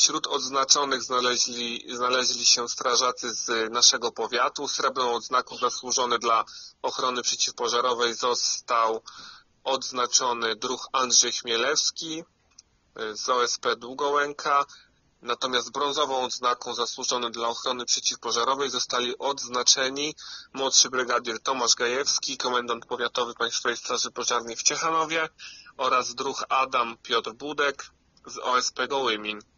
Wśród odznaczonych znaleźli się strażacy z naszego powiatu. Srebrną odznaką zasłużony dla ochrony przeciwpożarowej został odznaczony druh Andrzej Chmielewski z OSP Długołęka. Natomiast brązową odznaką zasłużony dla ochrony przeciwpożarowej zostali odznaczeni młodszy brygadier Tomasz Gajewski, komendant powiatowy Państwowej Straży Pożarnej w Ciechanowie oraz druh Adam Piotr Budek z OSP Gołymin.